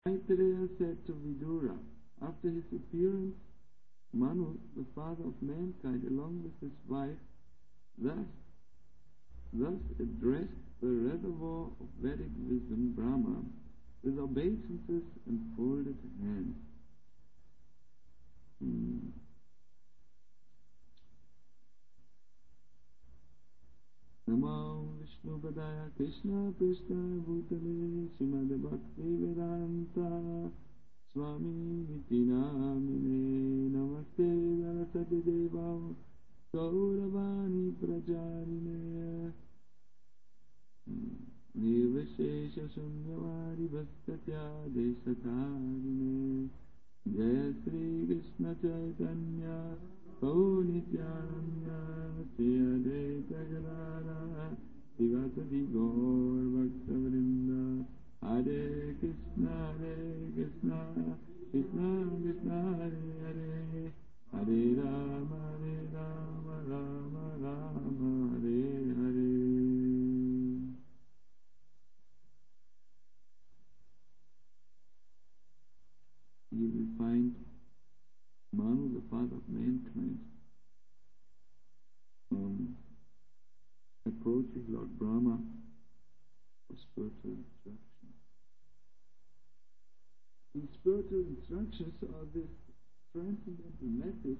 Maitreya said to Vidura, after his appearance, Manu, the father of mankind, along with his wife, thus addressed the reservoir of Vedic wisdom, Brahma, with obeisances and folded hands. Namo Vishnu Padaya Krishna Prishna Bhutale Srimad Bhakti Vedanta Swami Niti Namine Namaste Saraswati Deva Gauravani Prajarine Nirvishesha Shunyavadi Bhaskatya Desatharine Jaya Sri Krishna Chaitanya Prabhu Nityananda Shri Advaita Gadadhara Srivasadi Gaur Bhaktavrinda Hare Krishna Krishna Krishna Hare Hare Hare Rama Rama Rama Hare Hare. You will find Manu, the father of mankind, approaching Lord Brahma for spiritual instruction. These spiritual instructions are this transcendental message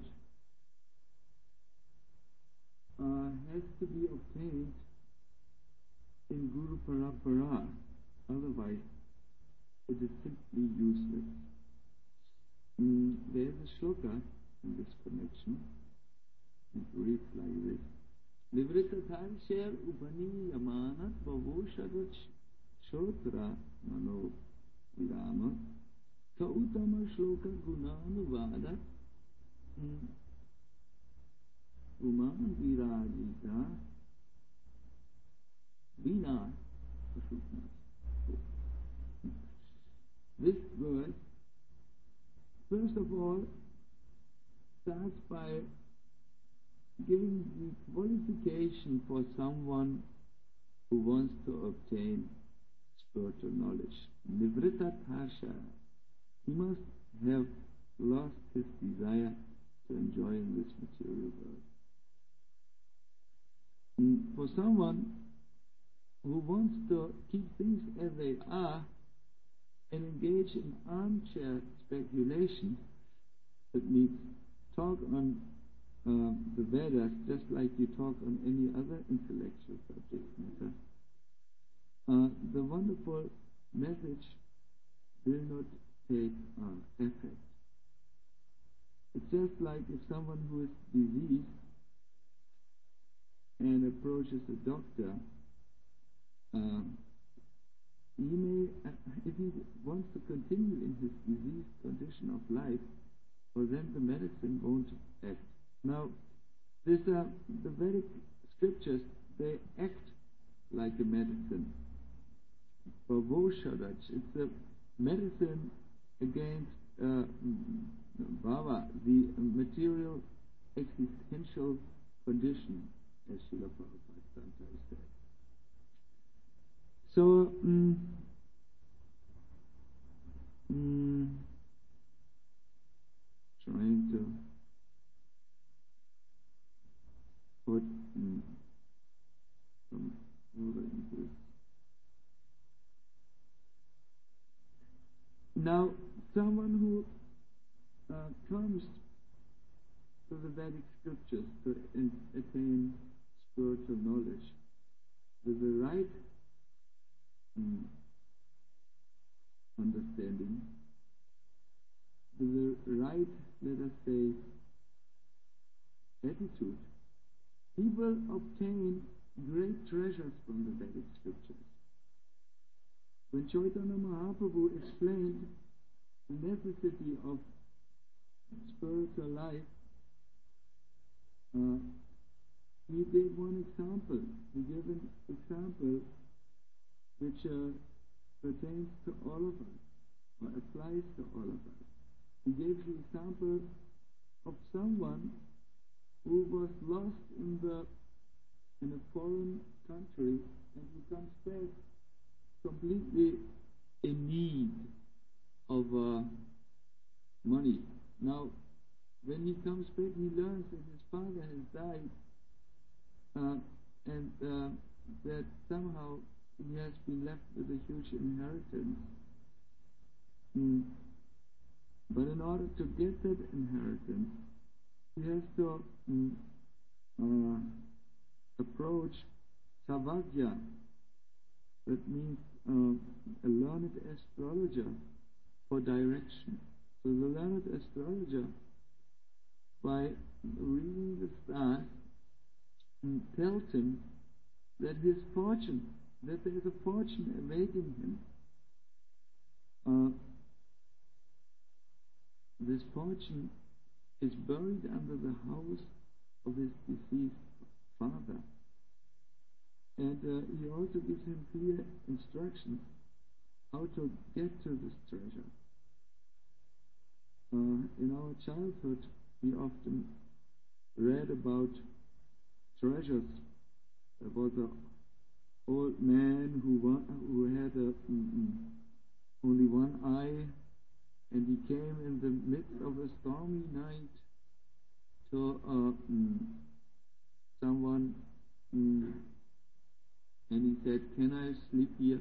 has to be obtained in Guru Parampara, otherwise it is simply useless. There is a shloka in this connection. It reads like this: Nivritatharsher upani yamanat pavoshadat shotra mano virama kautama shloka gunanuvada uman virajita vina pashutna. This verse, first of all, starts by giving the qualification for someone who wants to obtain spiritual knowledge. Nivritat harsha. He must have lost his desire to enjoy in this material world. And for someone who wants to keep things as they are and engage in armchair speculation, that means talk on the Vedas just like you talk on any other intellectual subject matter, the wonderful message will not take effect. It's just like if someone who is diseased and approaches a doctor, he may, if he wants to continue in his diseased condition of life, well then the medicine won't act. Now, the Vedic scriptures, they act like a medicine. Pavosharaj, it's a medicine against bhava, the material existential condition, as Srila Prabhupada sometimes said. So, trying to put some order into this. Now, someone who comes to the Vedic scriptures to attain spiritual knowledge with the right understanding, with the right, let us say, attitude, he will obtain great treasures from the Vedic scriptures. When Chaitanya Mahaprabhu explained the necessity of spiritual life, he gave one example. He gave an example which pertains to all of us, or applies to all of us. He gave the example of someone who was lost in a foreign country, and he comes back completely in need of money. Now, when he comes back, he learns that his father has died, and that somehow he has been left with a huge inheritance. But in order to get that inheritance, he has to approach Savagya. That means a learned astrologer for direction. So the learned astrologer, by reading the stars, tells him that his fortune, that there is a fortune awaiting him. This fortune is buried under the house of his deceased father. And he also gives him clear instructions how to get to this treasure. In our childhood, we often read about treasures. There was an old man who had only one eye, and he came in the midst of a stormy night to someone, and he said, "Can I sleep here?"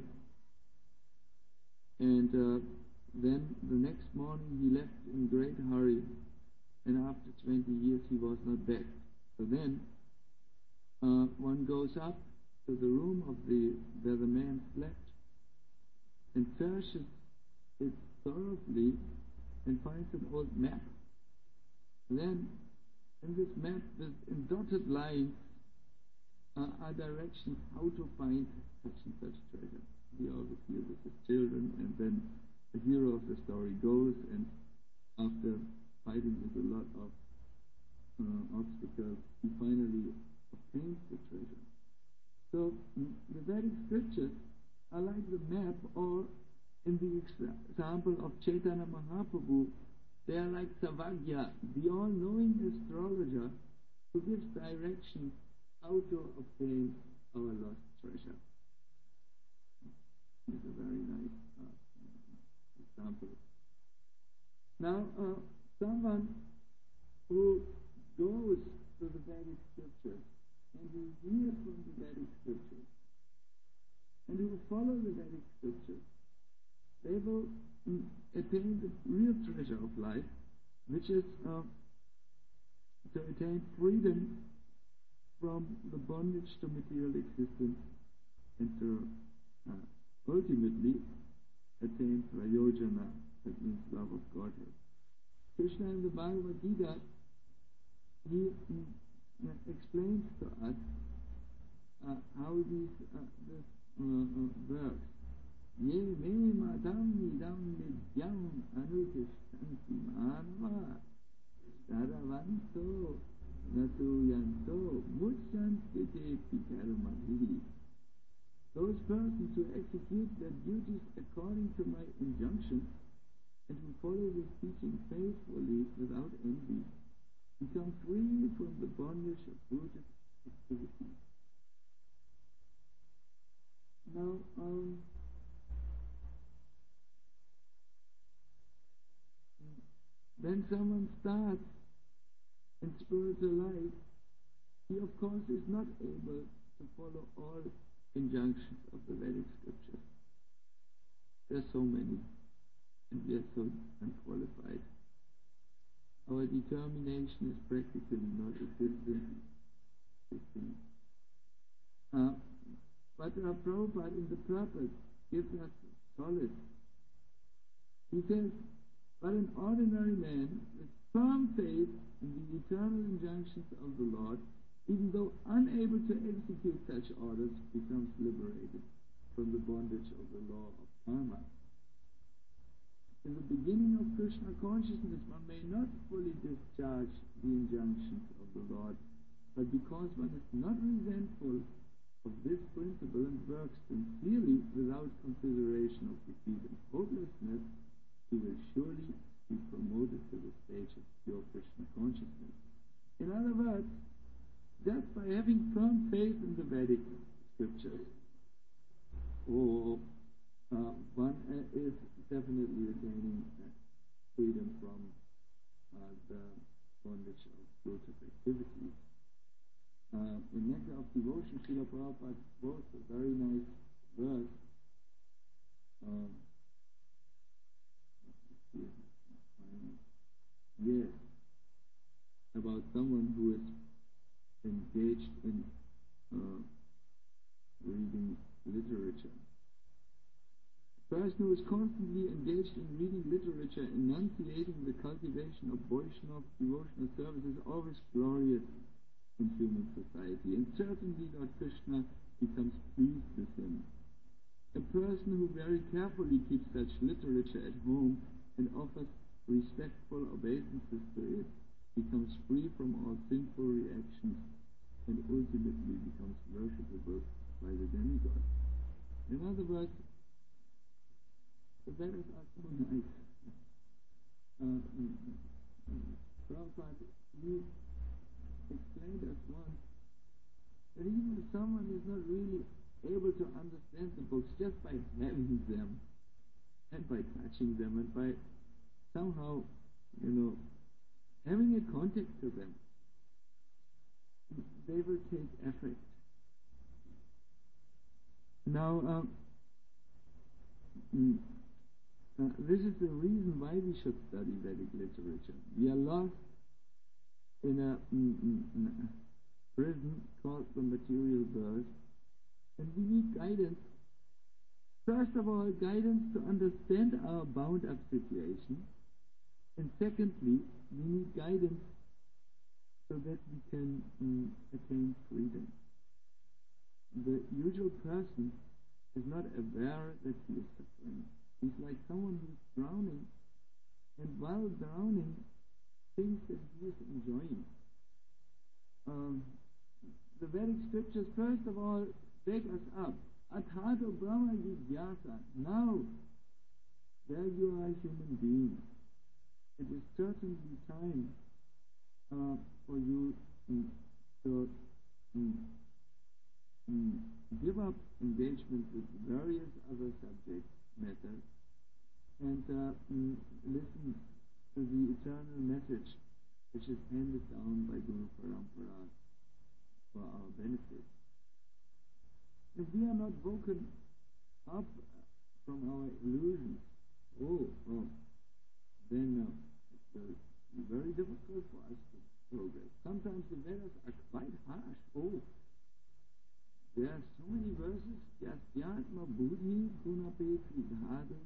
And then the next morning he left in great hurry, and after 20 years he was not back. So then one goes up to the room where the man slept and searches it thoroughly and finds an old map. Then in this map, in dotted lines, are directions how to find such and such treasure. We always hear this as children, and then the hero of the story goes, and after fighting with a lot of obstacles, he finally obtains the treasure. So the Vedic scriptures are like the map, or in the example of Chaitanya Mahaprabhu, they are like Savagya, the all-knowing astrologer who gives directions how to obtain our lost treasure. It's a very nice example. Now, someone who goes to the Vedic scriptures and who hears from the Vedic scriptures and who follow the Vedic scriptures, they will attain the real treasure of life, which is to attain freedom from the bondage to material existence and to ultimately attain prayojana, that means love of Godhead. Krishna in the Bhagavad Gita, he explains to us how this works. Ye me madam nidam nidyam anutishtanti manva saravanto natuyanto muchanti te karmahi. Those persons who execute their duties according to my injunction and who follow this teaching faithfully without envy become free from the bondage of rooted activity. Now, when someone starts in spiritual life, he of course is not able to follow all injunctions of the Vedic scriptures. There are so many, and we are so unqualified. Our determination is practically not existent. But Prabhupada in the purpose gives us solace. He says, but an ordinary man with firm faith in the eternal injunctions of the Lord, even though unable to execute such orders, becomes liberated from the bondage of the law of karma. In the beginning of Krishna consciousness, one may not fully discharge the injunctions of the Lord, but because one is not resentful of this principle and works sincerely without consideration of defeat and hopelessness, he will surely be promoted to the stage of pure Krishna consciousness. In other words, just by having firm faith in the Vedic scriptures, or one is definitely attaining freedom from the bondage of fruitive activities. In Nectar of Devotion, Srila Prabhupada wrote a very nice verse. Yes, about someone who is engaged in reading literature. A person who is constantly engaged in reading literature, enunciating the cultivation of Vaishnava devotional service is always glorious in human society, and certainly Lord Krishna becomes pleased with him. A person who very carefully keeps such literature at home and offers respectful obeisances to it becomes free from all sinful reactions and ultimately becomes worshipable by the demigod. In other words, the Vedas are so nice. Prabhupada, he explained us once that even if someone is not really able to understand the books just by having them and by touching them and by somehow, having a contact to them, they will take effort. Now, this is the reason why we should study Vedic literature. We are lost in a prison called the material world, and we need guidance. First of all, guidance to understand our bound-up situation, and secondly, we need guidance so that we can attain freedom. The usual person is not aware that he is suffering. He's like someone who's drowning, and while drowning, thinks that he is enjoying. The Vedic scriptures, first of all, wake us up. Athato Brahma Jigyasa. Now, there you are a human being. It is certainly time for you to give up engagement with various other subject matters and listen to the eternal message which is handed down by Guru Parampara for our benefit. If we are not woken up from our illusions, then it will be very difficult for us to progress. Sometimes the Vedas are quite harsh. There are so many verses. Yasyatma buddhi gunape tridhadu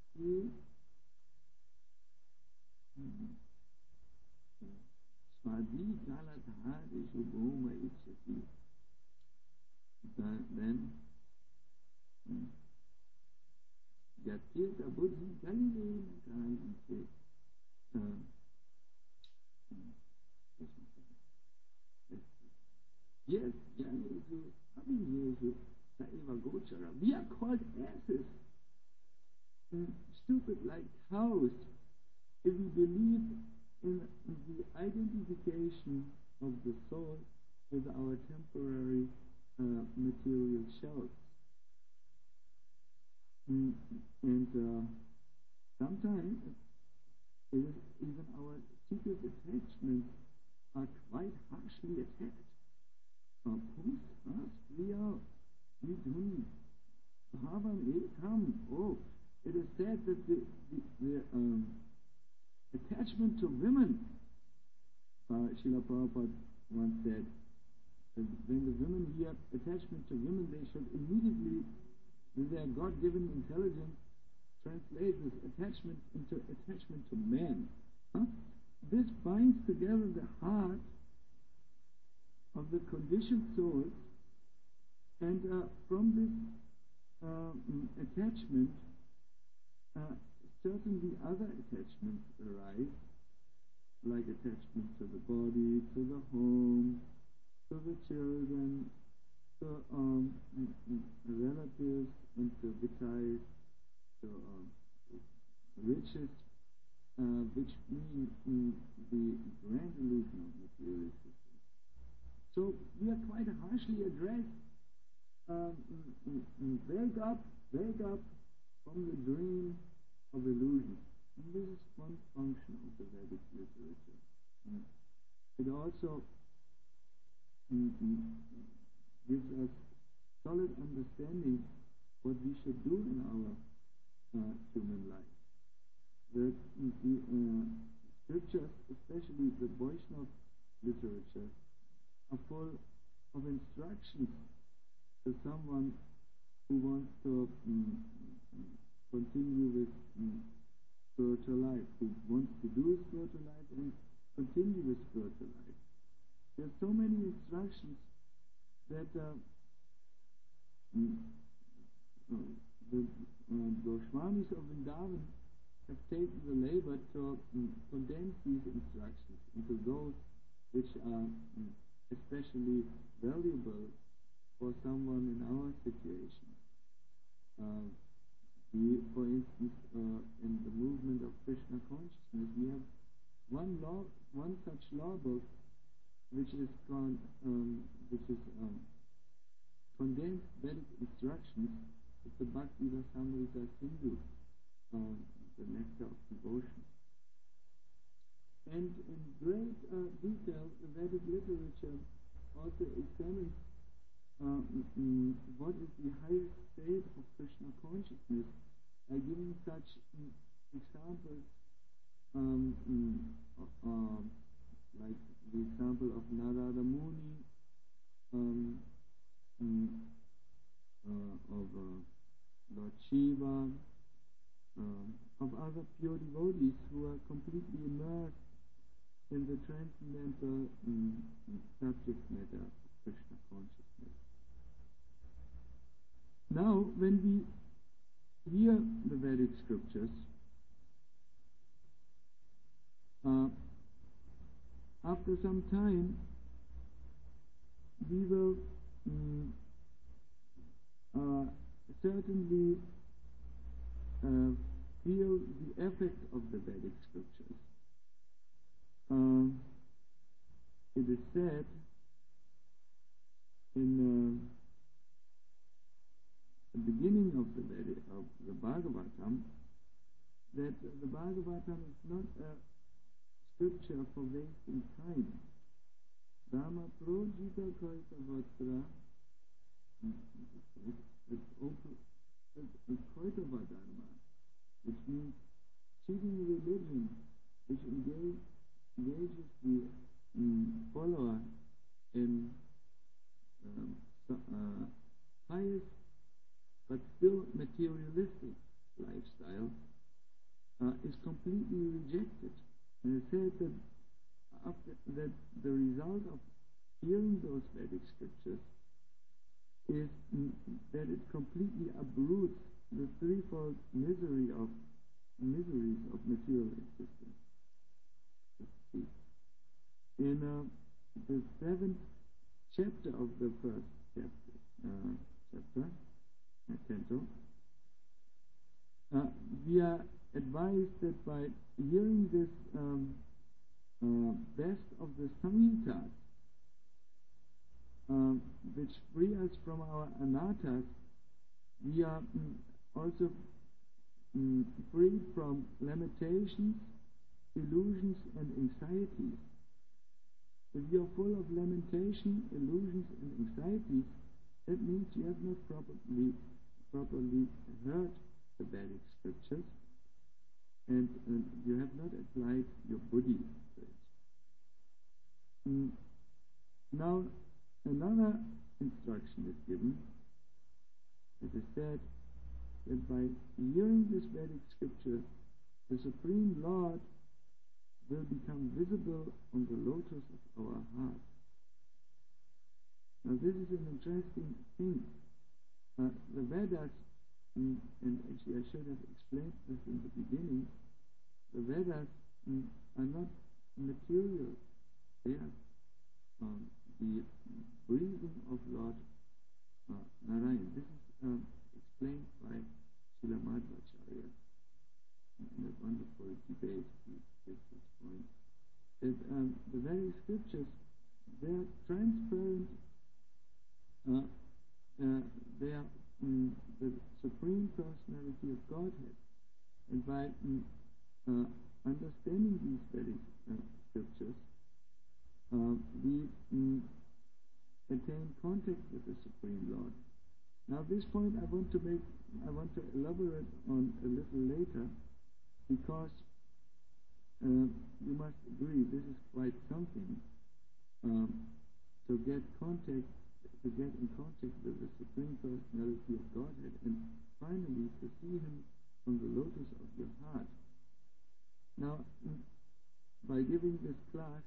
svadi kaladhadeshu bhoma ichati. Then yatyeta buddhi galilena kahite. Yes, Janesu, Abhinesu, Saiva Gochara. We are called asses, stupid like cows, if we believe in the identification of the soul with our temporary material shells. And sometimes it is even our secret attachments are quite harshly attacked. It is said that the attachment to women, Srila Prabhupada once said, that when the women hear attachment to women, they should immediately, with their God-given intelligence, translate this attachment into attachment to man. This binds together the heart of the conditioned soul, and from this attachment, certainly other attachments arise, like attachment to the body, to the home, to the children, to relatives, and to vitae, to riches, which mean the grand illusion of material existence. So we are quite harshly addressed. Wake up from the dream of illusion. And this is one function of the Vedic literature. It also gives us solid understanding what we should do in our human life. The scriptures, especially the Vaishnava literature, are full of instructions to someone who wants to continue with spiritual life, who wants to do spiritual life and continue with spiritual life. There are so many instructions that the Goswamis of Vrindavan have taken the labor to condense these instructions into those which are especially valuable for someone in our situation. For instance, in the movement of Krishna consciousness, we have one such law book, which is condensed Vedic instructions. It's the Bhakti Rasamrita Sindhu, the nectar of devotion. And in great detail, the Vedic literature also examines what is the highest state of Krishna consciousness by giving such examples, like the example of Narada Muni, of Lord Shiva, of other pure devotees who are completely immersed in the transcendental subject matter of Krishna consciousness. Now, when we hear the Vedic scriptures, after some time, we will certainly feel the effect of the Vedic scriptures. It is said in the beginning of the Bhagavatam that the Bhagavatam is not a scripture for wasting time. Dharma projita kaita vatra, it's kaitava dharma, which means cheating religion, which engages the follower in pious but still materialistic lifestyle, is completely rejected. And it said that the result of hearing those Vedic scriptures is that it completely uproots the threefold miseries of material existence. In the 7th chapter of the first canto, we are advised that by hearing this best of the Samhitas, which free us from our anarthas, we are also freed from limitations, illusions, and anxieties. If you are full of lamentation, illusions, and anxieties, that means you have not properly heard the Vedic scriptures, and you have not applied your buddhi to it. Now, another instruction is given. It is said that by hearing this Vedic scripture, the Supreme Lord will become visible on the lotus of our heart. Now, this is an interesting thing. The Vedas, and actually I should have explained this in the beginning, the Vedas are not material. They are the breathing of Lord Narayan. This is explained by Srila Madhvacharya in a wonderful debate. He gives this point that the very scriptures, they are transparent. They are the Supreme Personality of Godhead. And by understanding these very scriptures, we attain contact with the Supreme Lord. Now, this point I want to elaborate on a little later, because you must agree this is quite something to get in contact with the Supreme Personality of Godhead, and finally to see Him on the lotus of your heart. Now, by giving this class,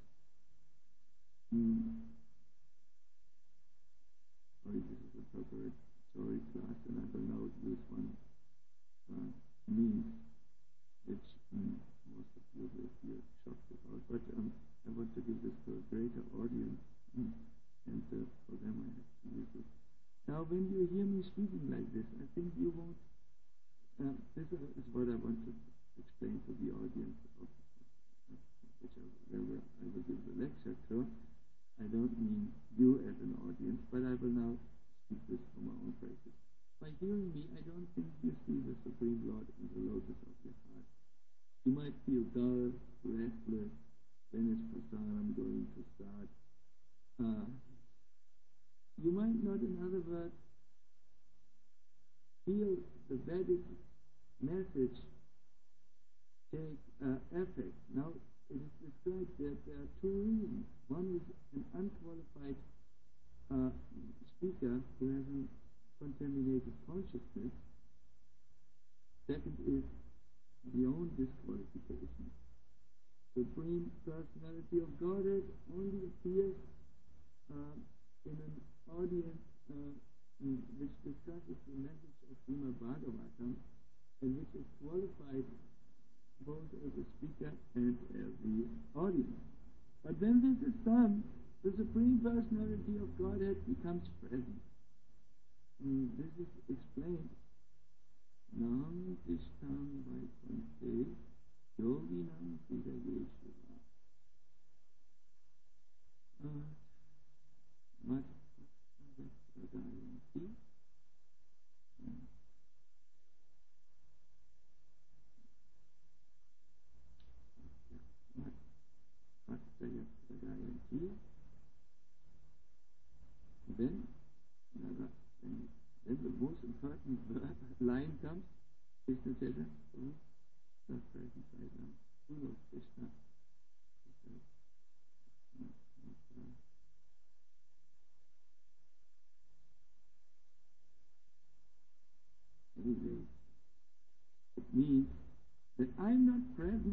sorry, this is a preparatory class, and I will now use one means which most of you will feel shocked about, but I want to give this to a greater audience, and for them I have to use it. Now, when you hear me speaking like this, I think you won't. This is what I want to explain to the audience of which I will give the lecture to. I don't mean you as an audience, but I will now speak this from my own practice. By hearing me, I don't think you see the Supreme Lord in the lotus of your heart. You might feel dull, restless, when is prasanam going to start? You might not, in other words, feel the Vedic message take effect. Now, it is described that there are two reasons. One is an unqualified speaker who has a contaminated consciousness. Second is the own disqualification. Supreme Personality of Godhead only appears in an audience which discusses the message of Srimad Bhagavatam, and which is qualified both as a speaker and as the audience. But when this is done, the Supreme Personality of Godhead becomes present. This is explained. Nam Tishtam Vaikunte Yoginam Hridayeshwara Mat Pradayanti. Then the most important line comes. Krishna says, "Who is present right now? Who knows Krishna?" Anyway, it means that I'm not present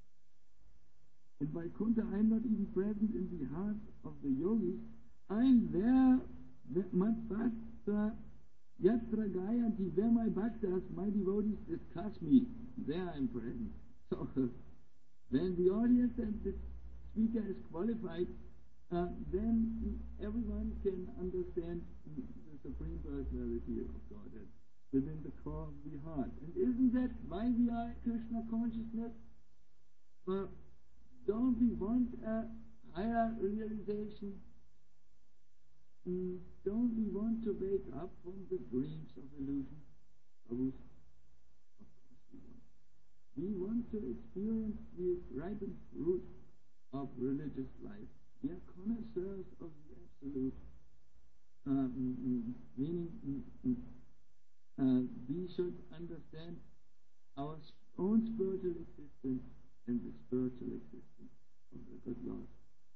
in Vaikuntha. I'm not even present in the heart of the yogis. I'm there, Matbhakta Yatra Gayanti, where my bhaktas, my devotees discuss me. There I'm present. So, when the audience and the speaker is qualified, then everyone can understand the Supreme Personality of Godhead within the core of the heart. And isn't that why we are Krishna consciousness? Don't we want a higher realization? Don't we want to wake up from the dreams of illusion? Of course we want. We want to experience the ripened fruit of religious life. We are connoisseurs of the absolute, meaning we should understand our own spiritual existence and the spiritual existence of the good Lord.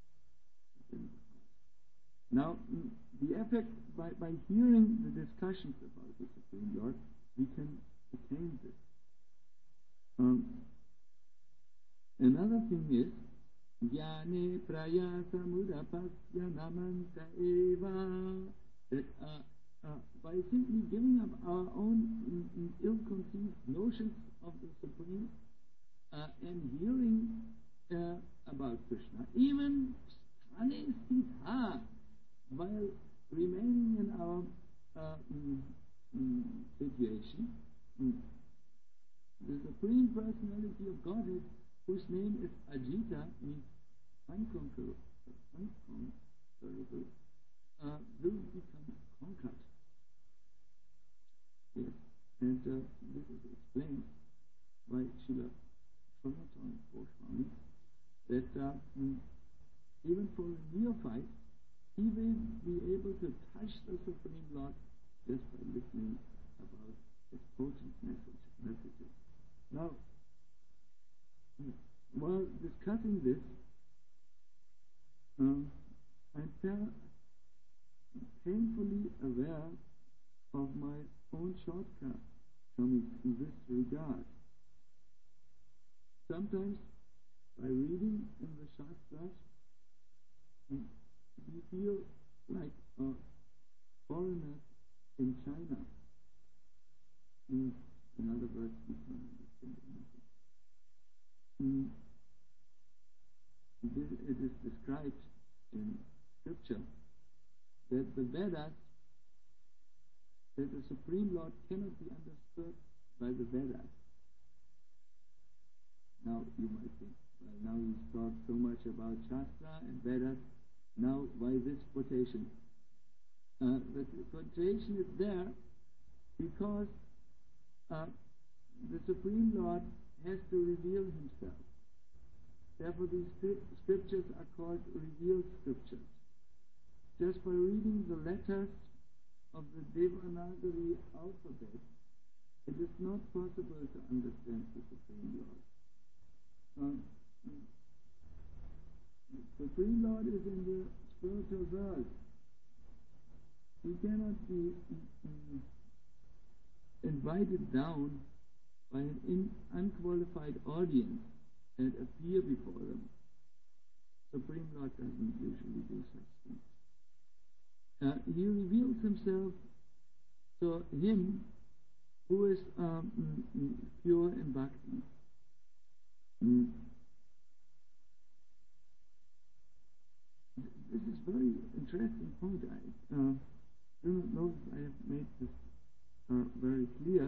Now, the effect, by hearing the discussions about the Supreme Lord, we can attain this. Another thing is, Jnane prayasa mudapasya namanta eva, that by simply giving up our own ill-conceived notions of the Supreme and hearing about Krishna, even while remaining in our situation, the Supreme Personality of Godhead, whose name is Ajita, means unconquerable, will become conquered. Yes, and this is explained by Srila Swamitana Goswami, that even for a neophyte, he will be able to touch the Supreme Lord just by listening about his potent messages. Now, while discussing this, I'm painfully aware of my own shortcomings in this regard. Sometimes, by reading in the Shastras, we feel like foreigners in China. In other words, we can't understand anything. It is described in Scripture that the Vedas, that the Supreme Lord cannot be understood by the Vedas. Now you might think, well, now he's talked so much about Shastra and Vedas, now why this quotation? The quotation is there because the Supreme Lord has to reveal himself. Therefore these scriptures are called revealed scriptures. Just by reading the letters of the Devanagari alphabet, it is not possible to understand the Supreme Lord. The Supreme Lord is in the spiritual world. He cannot be invited down by an unqualified audience and appear before them. Supreme Lord doesn't usually do such things. He reveals himself to him who is pure in bhakti. This is a very interesting point. I do not know if I have made this very clear.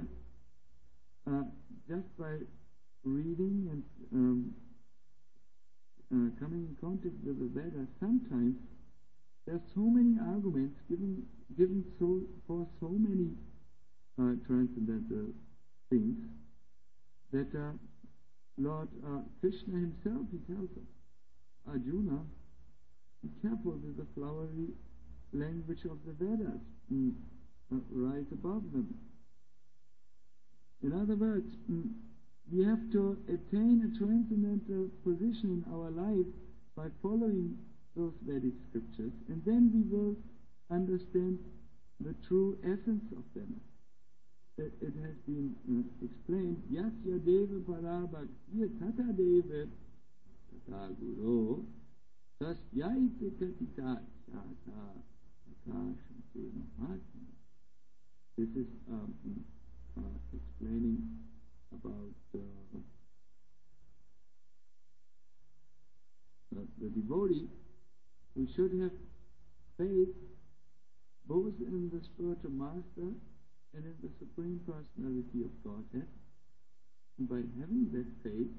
Just by reading and coming in contact with the Vedas, sometimes there are so many arguments given for so many transcendental things that Lord Krishna himself, he tells us, Arjuna, be careful with the flowery language of the Vedas. Rise above them. In other words, we have to attain a transcendental position in our life by following those Vedic scriptures, and then we will understand the true essence of them. It has been explained, Yasya Deva Parabhaktiya Tata Deva Tata Guru Tasyaite Katika Chata Akashante Mahatma. This is explaining about the devotee who should have faith both in the spiritual master and in the Supreme Personality of Godhead. And by having that faith,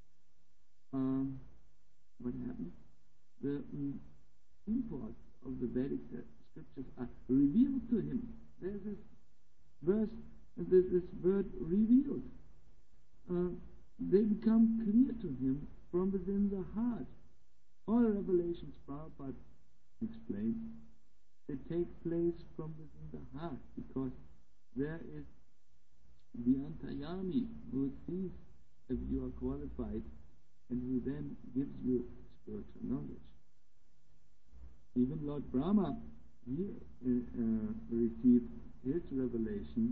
what happens? The import of the Vedic scriptures are revealed to him. There's this verse, there's this word revealed. They become clear to him from within the heart. All revelations Prabhupada explains, they take place from within the heart, because there is the Antayami who sees if you are qualified and who then gives you spiritual knowledge. Even Lord Brahma, he received his revelation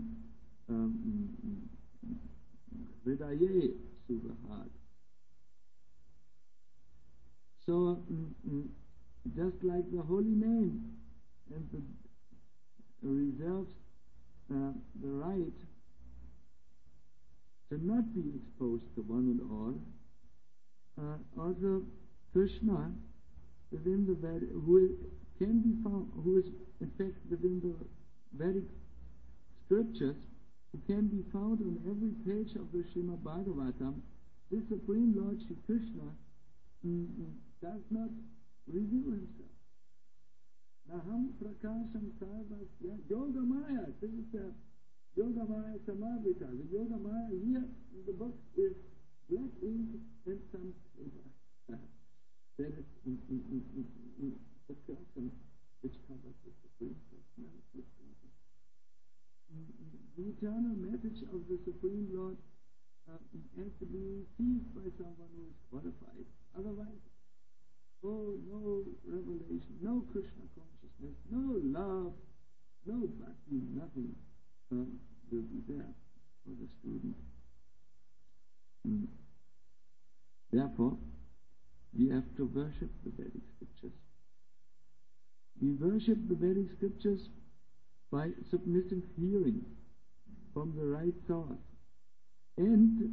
Hridaye through the heart. So, just like the holy name and reserves the right to not be exposed to one and all, also Krishna within the Vedic, who can be found, who is in fact within the Vedic scriptures, who can be found on every page of the Srimad Bhagavatam, this Supreme Lord Shri Krishna does not reveal himself. Naham prakasham sarvasya yogamaya. This is Yogamaya Samavita. The Yogamaya here in the book is black ink and some paper. That is the curtain which covers the Supreme Personality of God. The eternal message of the Supreme Lord has to be received by someone who is qualified. Otherwise, no revelation, no Krishna consciousness, no love, no bhakti, nothing will be there for the student. Therefore, we have to worship the Vedic scriptures. We worship the Vedic scriptures by submissive hearing from the right source and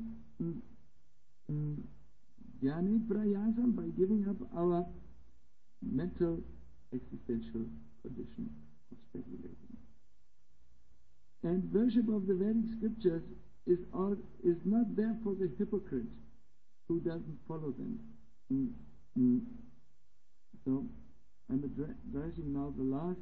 jnana prayasam, by giving up our mental existential condition of speculating. And worship of the Vedic scriptures is not there for the hypocrite who doesn't follow them. So I'm addressing now the last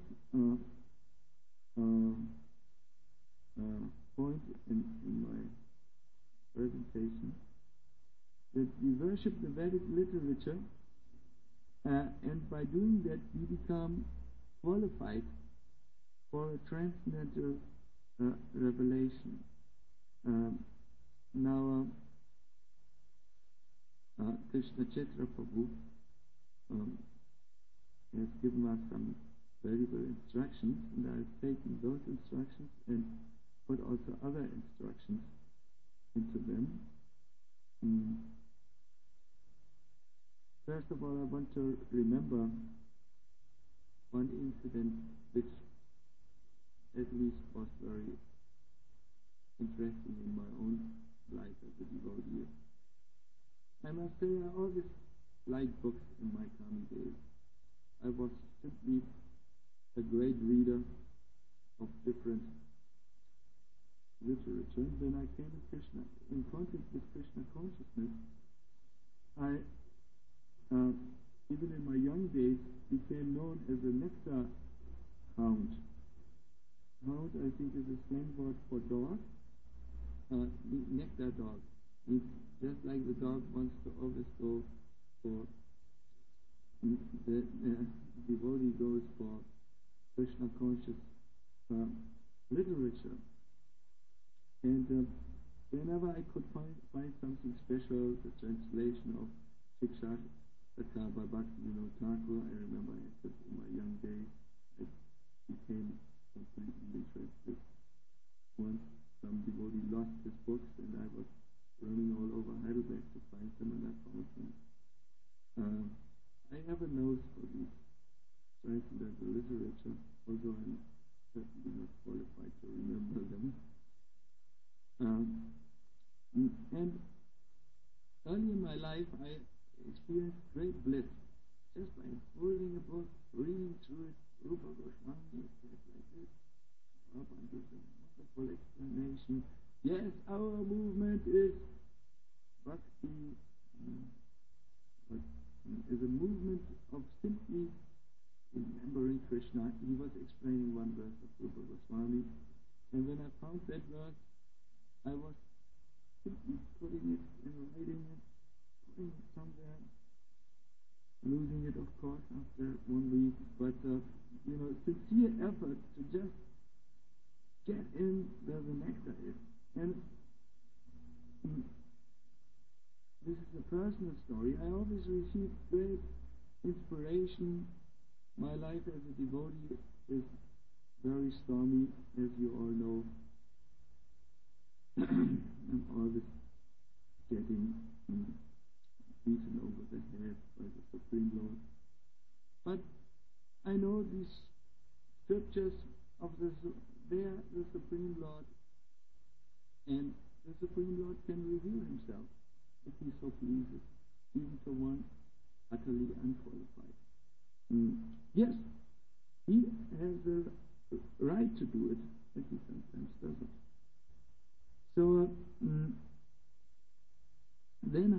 point in my presentation, that we worship the Vedic literature, and by doing that we become qualified for a transcendental revelation. Now, Krishna Chaitra Prabhu has given us some valuable instructions, and I have taken those instructions and put also other instructions into them. First of all, I want to remember one incident which at least was very interesting in my own life as a devotee. I must say I always liked books in my coming days. I was simply a great reader of different literature. When I came in contact with Krishna consciousness, I, even in my young days, became known as a nectar hound. Hound, I think, is a slang word for dog. Nectar dog. It's just like the dog wants to always go for the devotee goes for Krishna conscious literature. And whenever I could find something special, the translation of Shiksha Sakha by Bhaktivinoda Thakur, I remember I said in my young days, I became completely interested. Once some devotee lost his books, and I was running all over Heidelberg to find them, and I found them. I have a nose for these transcendental literature, although I'm certainly not qualified to remember them. And early in my life, I experienced great bliss just by holding a book, reading through it. Rupa Goswami said like this. Prabhupada gives a wonderful explanation. Yes, our movement is bhakti, but is a movement of simply remembering Krishna. He was explaining one verse of Rupa Goswami, and when I found that verse, I was simply putting it and writing it, putting it somewhere, losing it, of course, after 1 week. But, sincere effort to just get in where the nectar is. And this is a personal story. I always received great inspiration. My life as a devotee is very stormy, as you all know. I'm always getting beaten over the head by the Supreme Lord. But I know these scriptures of the Supreme Lord, and the Supreme Lord can reveal himself if he so pleases, even to one utterly unqualified. Yes, he has the right to do it, but he sometimes doesn't. So then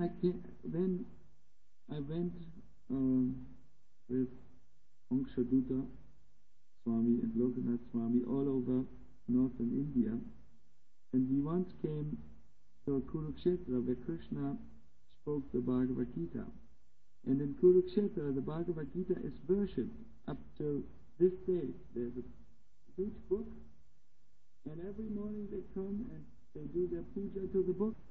I went with Angshaduta Swami and Lokanath Swami all over northern India, And we once came to Kurukshetra where Krishna spoke the Bhagavad Gita. And in Kurukshetra, the Bhagavad Gita is worshipped up to this day. There's a huge book, and every morning they come and they do their puja to the book.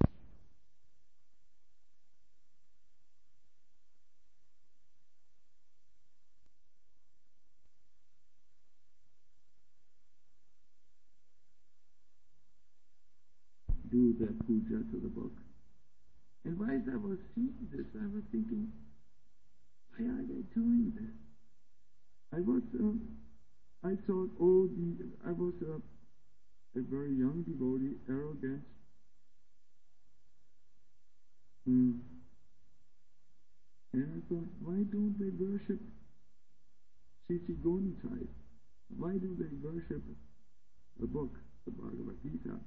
Do their puja to the book. And while I was seeing this, I was thinking, why are they doing this? I thought, I was a very young devotee, arrogant. And I thought, why don't they worship Sri Gontai? Why do they worship the book, the Bhagavad Gita?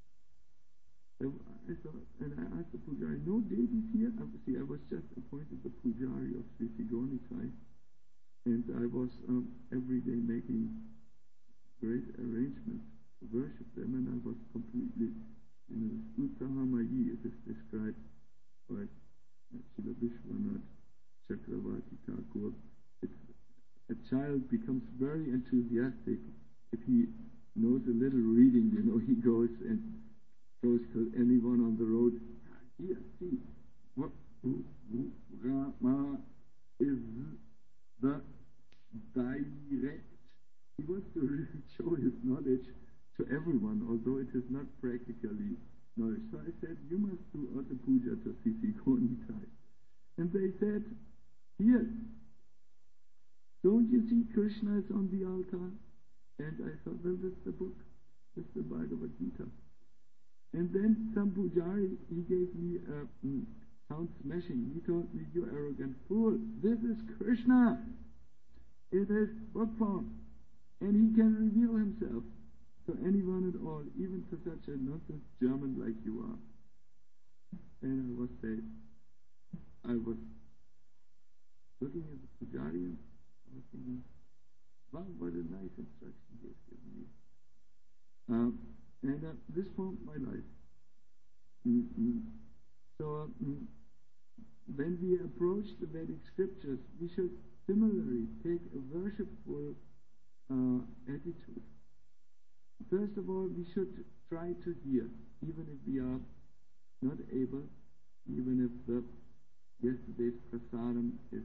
I thought, and I asked the Pujari, no deities here? I was just appointed the Pujari of Sri Gontai, and I was every day making great arrangements to worship them, and I was completely, Uttahamayi, it is described by Srila Vishwanath Chakravarti Thakur. A child becomes very enthusiastic if he knows a little reading, he goes to anyone on the road. Here, see, what Rama is the direct. He wants to really show his knowledge to everyone, although it is not practically knowledge. So I said, you must do Auto Puja to Sisi Gonitai. And they said, here, don't you see Krishna is on the altar? And I thought, well, that's the book. That's the Bhagavad Gita. And then some Pujari, he gave me a sound smashing. He told me, you arrogant fool, this is Krishna. It is book form. And he can reveal himself to anyone at all, even to such a nonsense German like you are. And I was looking at the Pujari, and I was thinking, wow, what a nice instruction he has given me. And this formed my life. So when we approach the Vedic scriptures, we should similarly take a worshipful attitude. First of all, we should try to hear, even if we are not able, even if yesterday's prasadam is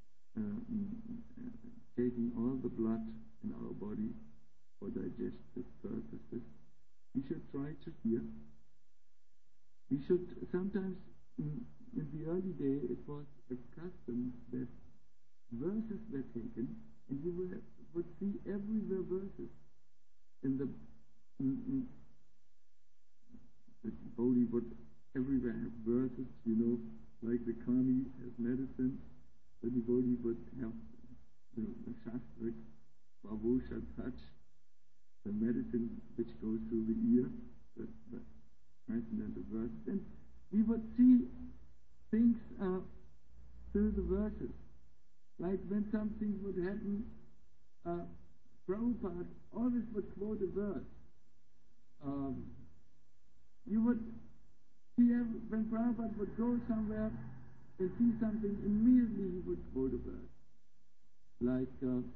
taking all the blood in our body for digestive purposes. We should try to hear. We should sometimes, in the early day, it was a custom that verses were taken, and you would see everywhere verses. In the devotee would everywhere have verses, like the Kami has medicine. The devotee would have the Shastric, Vavosha touch, the medicine which goes through the ear, the transcendental verses. And we would see things through the verses. Like when something would happen, Prabhupada always would quote a verse. You would see when Prabhupada would go somewhere and see something, immediately he would quote a verse. Like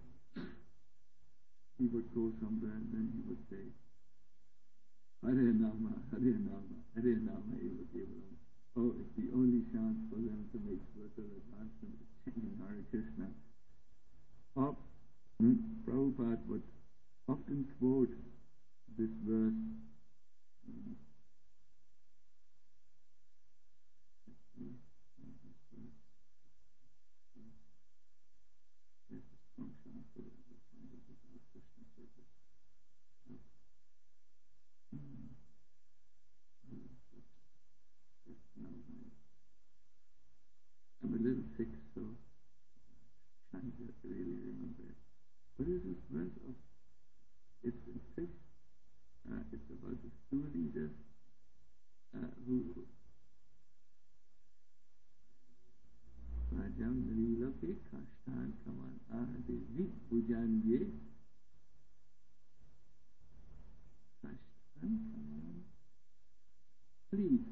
he would go somewhere and then he would say, Hare Nama, Hare Nama, Hare Nama, Eva Kevalam. Oh, it's the only chance for them to make spiritual advancement is chanting Hare Krishna. Or Prabhupada would often quote this verse. I'm a little sick, so I can't really remember it. What is this verse of? It's in fifth. It's about the two leaders who Rajam Riloke Kashtan Kaman Ahadi Pujanje Kashtan Kaman studies.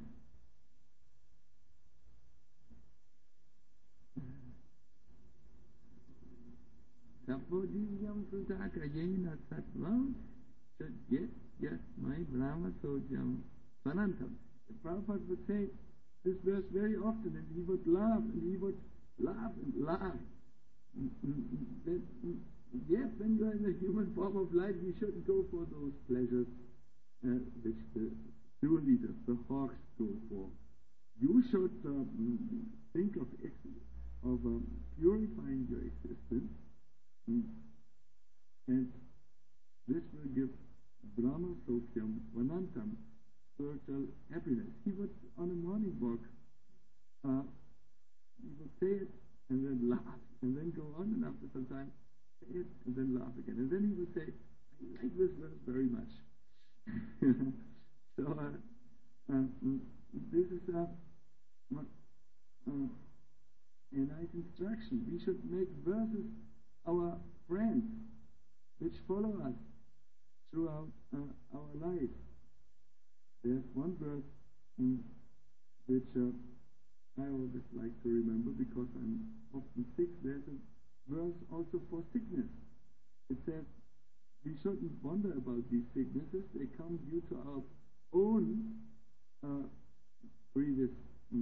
Sapodiyam Sudhakayena Sattvam Yat my Brahma Sojam Sanantam. The Prabhupada would say this verse very often, and he would laugh, and he would laugh and laugh. That, yes, when you are in the human form of life, you shouldn't go for those pleasures which the true leaders, the hawks, go for. You should think of purifying your existence, and this will give Brahma Sokhyam Vanantam, spiritual happiness. He would, on a morning walk, he would say it and then laugh, and then go on, and after some time say it and then laugh again. And then he would say, I like this verse very much. So this is a nice instruction. We should make verses our friends, which follow us throughout our life. There's one verse which I always like to remember because I'm often sick. There's a verse also for sickness. It says, we shouldn't wonder about these sicknesses. They come due to our own previous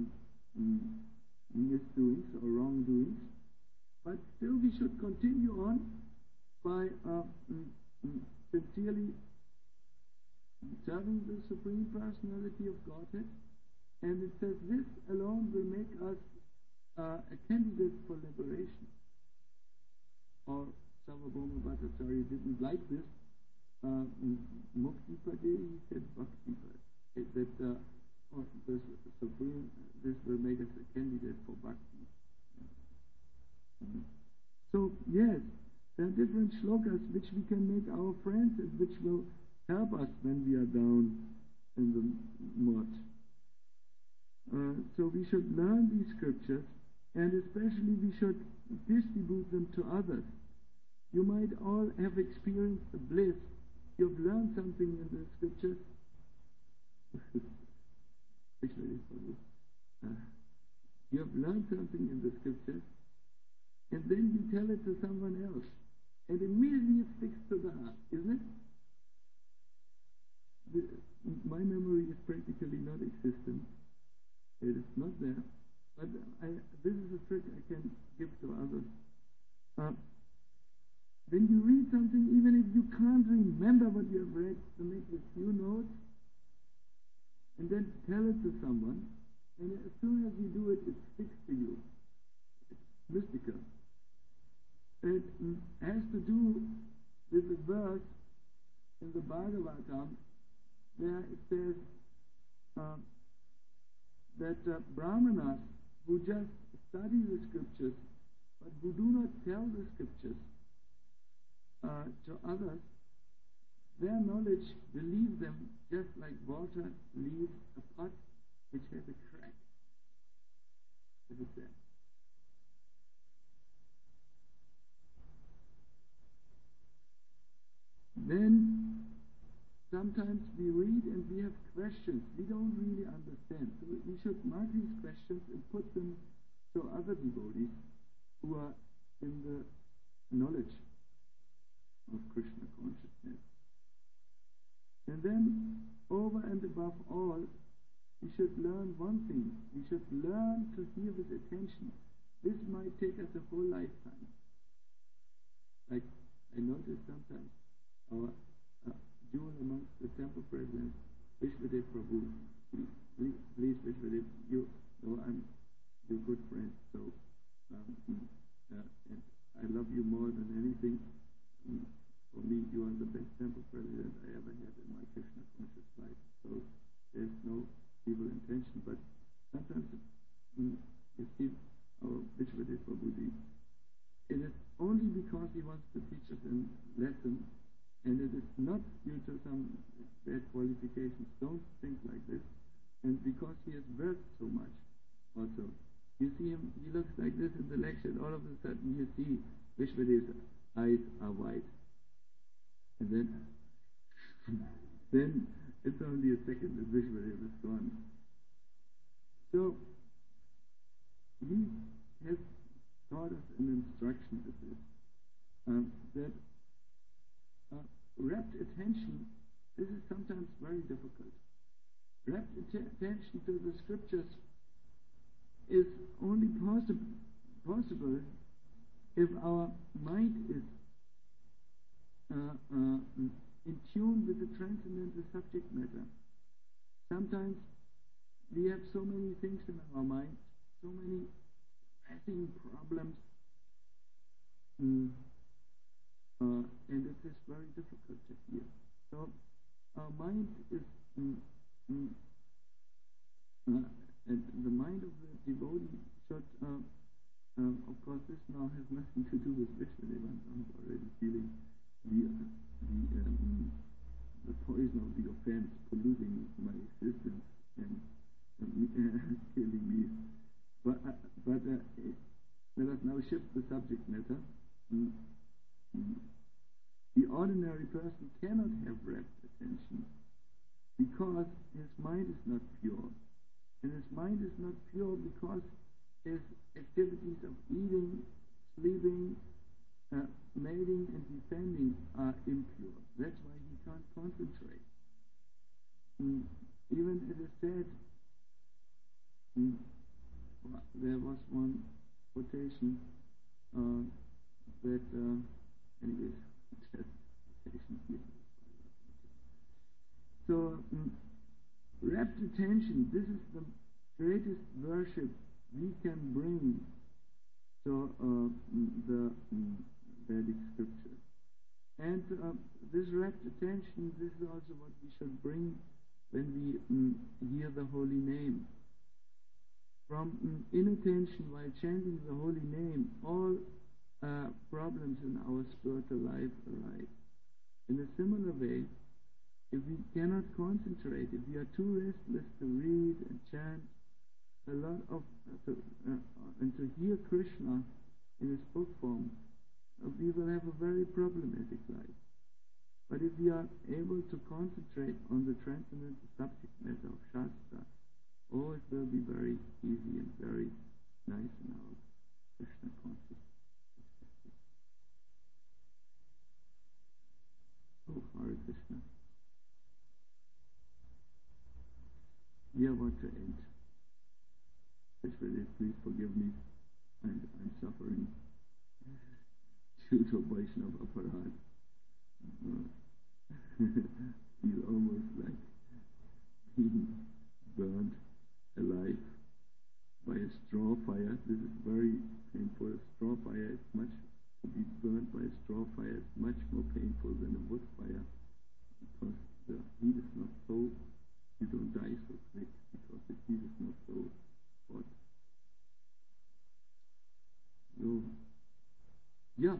misdoings or wrongdoings. But still we should continue on by sincerely serving the Supreme Personality of Godhead. And it says this alone will make us a candidate for liberation. Or Sarvabhauma Bhattacharya didn't like this. Mukti Pade, he said Bhakti Pade. That the Supreme, this will make us a candidate for Bhakti. So yes, there are different shlokas which we can make our friends and which will help us when we are down in the mud. So we should learn these scriptures, and especially we should distribute them to others. You might all have experienced the bliss. You've learned something in the scriptures. You have learned something in the scriptures, and then you tell it to someone else, and immediately it sticks to the heart, isn't it? My memory is practically not existent. It is not there. But this is a trick I can give to others. When you read something, even if you can't remember what you have read, to make a few notes, and then tell it to someone, and as soon as you do it, it sticks to you. It's mystical. It has to do with the verse in the Bhagavatam where it says that brahmanas who just study the scriptures but who do not tell the scriptures to others, their knowledge will leave them just like water leaves a pot which has a crack. As it says. Then sometimes we read and we have questions we don't really understand. So we should mark these questions and put them to other devotees who are in the knowledge of Krishna consciousness. And then, over and above all, we should learn one thing. We should learn to hear with attention. This might take us a whole lifetime. Like I notice sometimes our jewel amongst the temple presidents, Vishwadev Prabhu. Please Vishwadev, you know I'm your good friend, so and I love you more than anything. For me, you are the best temple president I ever had in my Krishna conscious life. So there's no evil intention, but sometimes you see our Vishwadev Prabhuji. It is only because he wants to teach us a lesson, and it is not due to some bad qualifications. Don't think like this. And because he has worked so much, also. You see him, he looks like this in the lecture, and all of a sudden you see Vishwadev's eyes are white. And then it's only a second that Vishwadev is gone. So, he has taught us an instruction with this, that rapt attention, this is sometimes very difficult. Rapt attention to the scriptures is only possible if our mind is in tune with the transcendental subject matter. Sometimes we have so many things in our mind, so many pressing problems, and it is very difficult to hear. So our mind is, and the mind of the devotee should, of course, this now has nothing to do with Vishnu. I'm already feeling the poison of the offense polluting my existence and killing me. But let us now shift the subject matter. The ordinary person cannot have rapt attention because his mind is not pure. And his mind is not pure because his activities of eating, sleeping, mating and defending are impure. That's why he can't concentrate. Even it is said, there was one quotation that, anyways, quotation here. So, rapt attention, this is the greatest worship we can bring to the Vedic scripture. And this rapt attention, this is also what we should bring when we hear the holy name. From inattention while chanting the holy name, all problems in our spiritual life arise. In a similar way, if we cannot concentrate, if we are too restless to read and chant a lot of, and to hear Krishna in his book form, we will have a very problematic life. But if we are able to concentrate on the transcendental subject matter of Shastra, it will be very easy and very nice in our Krishna consciousness. Oh, Hare Krishna. We are about to end. Especially, please forgive me. I'm suffering due to Vaishnava Aparad. Feel almost like being burned alive by a straw fire. This is very painful. A straw fire is much, to be burned by a straw fire is much more painful than a wood fire, because the heat is not so, you don't die so quick, because the heat is not so hot. So, yeah.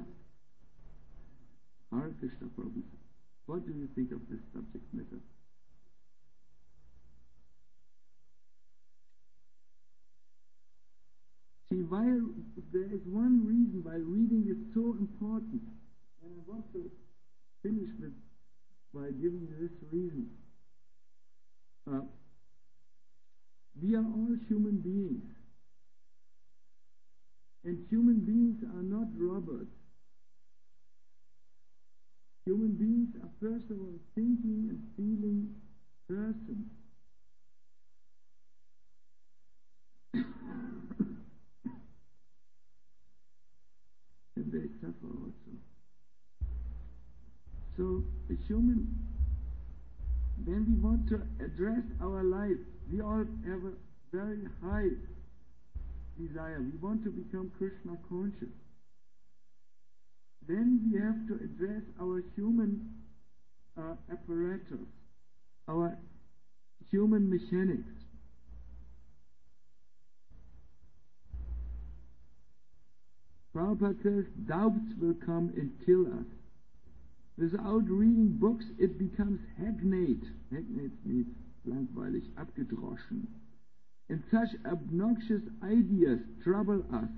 Hare Krishna Prabhu, what do you think of this subject matter? See, there is one reason why reading is so important, and I want to finish by giving you this reason. We are all human beings, and human beings are not robots. Human beings are first of all thinking and feeling persons. And they suffer also. So when we want to address our life, we all have a very high desire. We want to become Krishna conscious. Then we have to address our human apparatus, our human mechanics. Prabhupada says, doubts will come and kill us. Without reading books, it becomes hackneyed. Hackneyed means langweilig, abgedroschen. And such obnoxious ideas trouble us.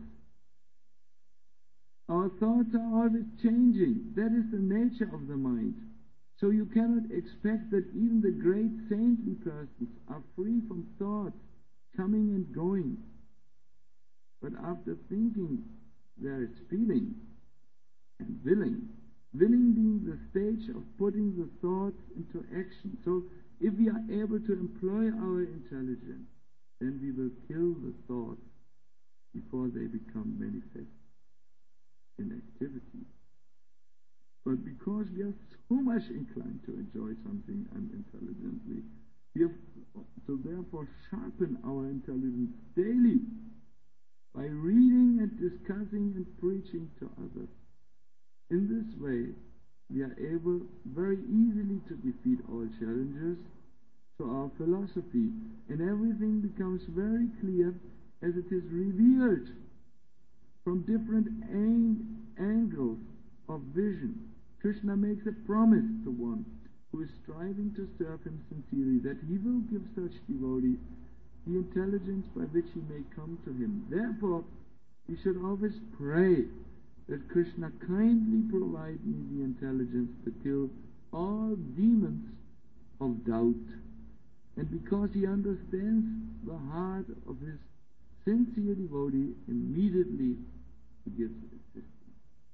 Our thoughts are always changing. That is the nature of the mind. So you cannot expect that even the great saintly persons are free from thoughts coming and going. But after thinking, there is feeling and willing. Willing being the stage of putting the thoughts into action. So if we are able to employ our intelligence, then we will kill the thoughts before they become manifest in activity. But because we are so much inclined to enjoy something unintelligently, we have to therefore sharpen our intelligence daily by reading and discussing and preaching to others. In this way, we are able very easily to defeat all challenges to our philosophy, and everything becomes very clear as it is revealed from different angles of vision. Krishna makes a promise to one who is striving to serve him sincerely that he will give such devotee the intelligence by which he may come to him. Therefore, we should always pray that Krishna kindly provide me the intelligence to kill all demons of doubt. And because he understands the heart of his sincere devotee, immediately he gives assistance.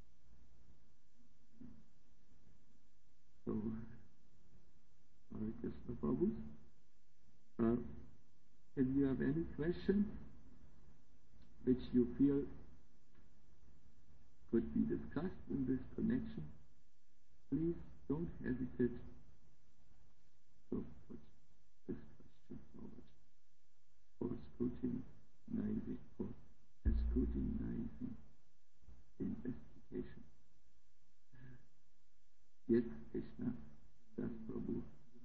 So, Hare Krishna Prabhu. If you have any questions which you feel could be discussed in this connection, please don't hesitate to put this question forward for scrutinizing investigation. Yes, Krishna, Das Prabhu.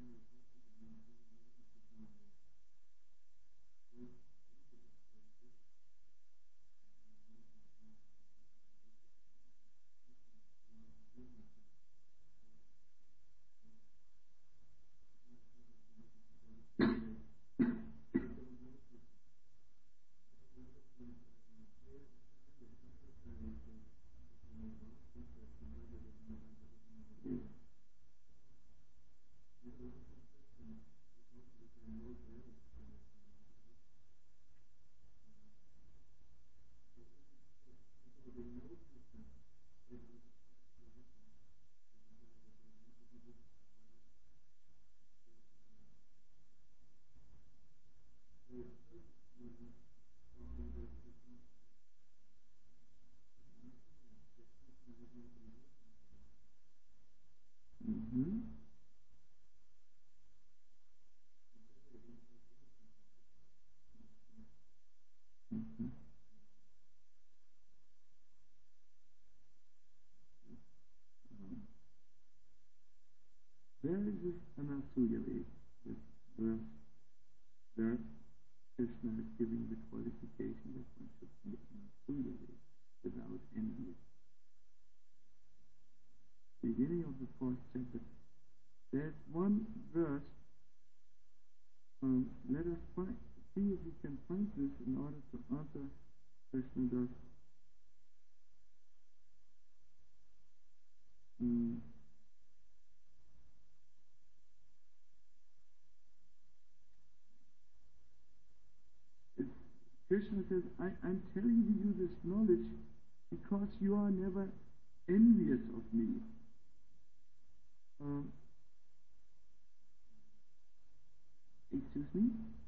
Mm-hmm. Mm-hmm. Where is this Anasuya way? This verse where Krishna is giving the qualification that one should be Anasuya way without envy. Beginning of the 4th chapter. There's one verse. Let us see if we can find this in order to answer Krishna Das. Krishna says, I'm telling you this knowledge because you are never envious of me. Excuse me?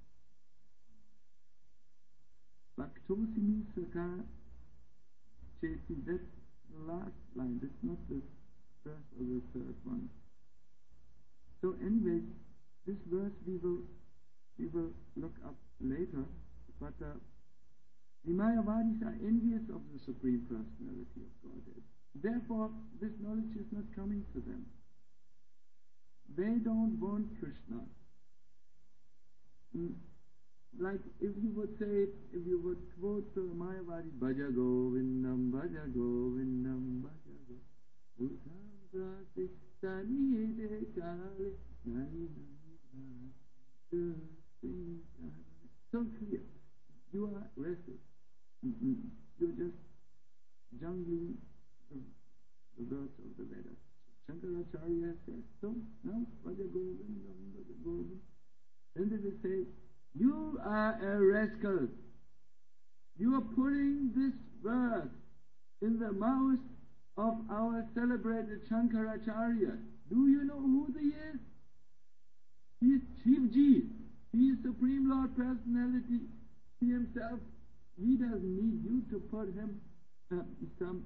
Bhaktosimi Saka Cheti, that's the last line, that's not the first or the third one. So anyway, this verse we will look up later, but the Mayavadis are envious of the Supreme Personality of Godhead. Therefore, this knowledge is not coming to them. They don't want Krishna. Like if you would say, if you would quote the Mayavadi, Bhaja Govindam, Bhaja Govindam, Bhaja Govindam, so clear. You are restless. You're just jungling the words of the Vedas. Shankaracharya says, so now, Bhaja Govindam, Bhaja Govindam. Then they will say, You are a rascal. You are putting this verse in the mouth of our celebrated Shankaracharya. Do you know who he is? He is Shivji. He is Supreme Lord Personality. He himself. He doesn't need you to put him something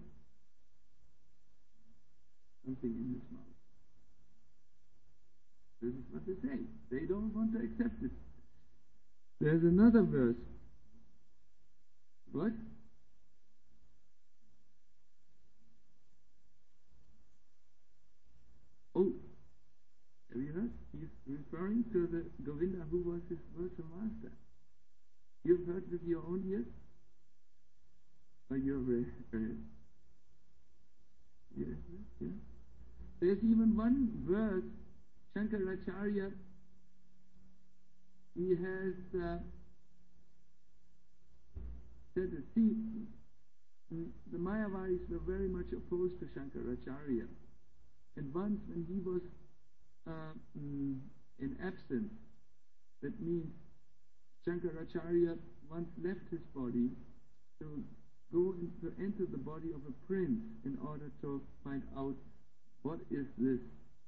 in his mouth. This is what they say. They don't want to accept it. There's another verse. What? Oh, have you heard? He's referring to the Govinda who was his virtual master. You've heard with your own ears? Or you're very, yes. There's even one verse, Shankaracharya, he has said that, see, the Mayavadis were very much opposed to Shankaracharya. And once when he was in absence, that means Shankaracharya once left his body to go to enter the body of a prince in order to find out what is this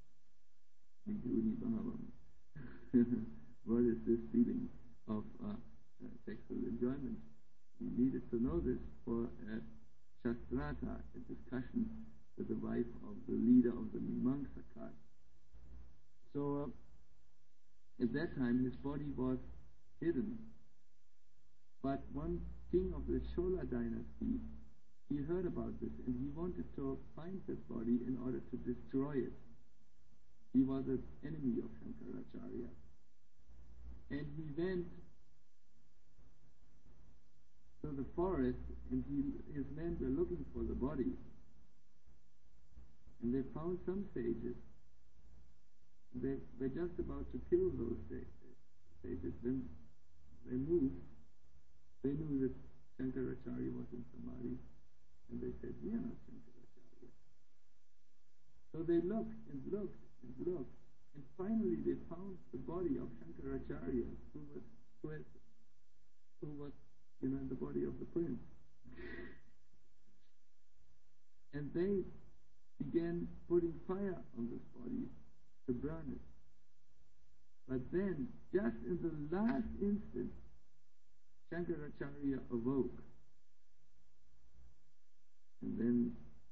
what is this feeling of sexual enjoyment. He needed to know this for a shastrata, a discussion with the wife of the leader of the Mimamsa caste. So at that time his body was hidden. But one king of the Chola dynasty, he heard about this and he wanted to find this body in order to destroy it. He was an enemy of Shankaracharya. And he went to the forest and his men were looking for the body. And they found some sages. They were just about to kill those sages. Then they moved. They knew that Shankaracharya was in Samadhi. And they said, we are not Shankaracharya. So they looked and looked and looked. And finally they found the body of Shankaracharya who was in the body of the prince. And they began putting fire on this body to burn it. But then, just in the last instant, Shankaracharya awoke. And then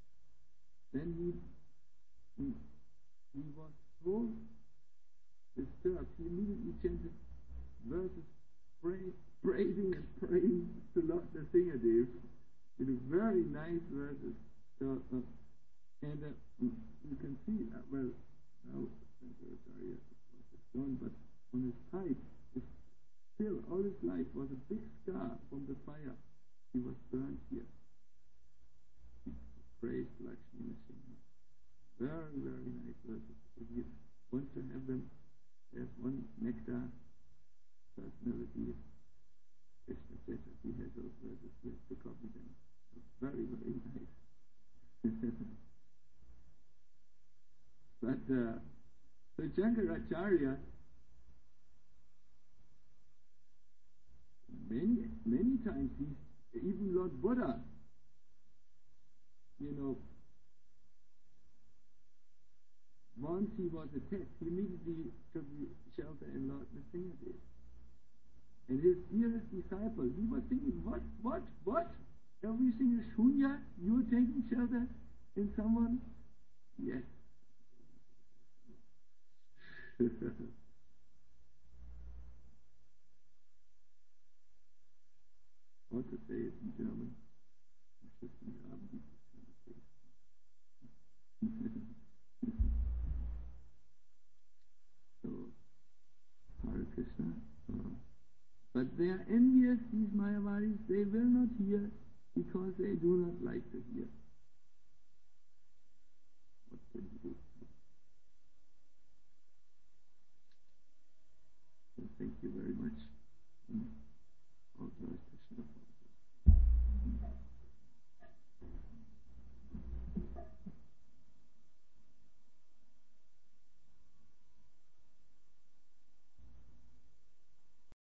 he was so disturbed, he immediately chanted verses praising and praying to Lord Nrsingadev. Very nice verses. So, you can see, now Shankaracharya was gone, but on his side, still all his life was a big scar from the fire. He was burned here. He praised Lakshmi Nrsimha. Very, very nice verses. If you want to have them, there's one nectar personality. Krishna said that he has those verses. We have to copy them. Very, very nice. But so Shankaracharya, many times, even Lord Buddha, once he was attacked, he immediately took shelter in Lord Nrsingadev. And his dearest disciple, he was thinking, what? Everything is shunya? You are taking shelter in someone? Yes. What to say it in German? So, Hare Krishna. But they are envious, these Mayavadis. They will not hear because they do not like to hear. What can you do?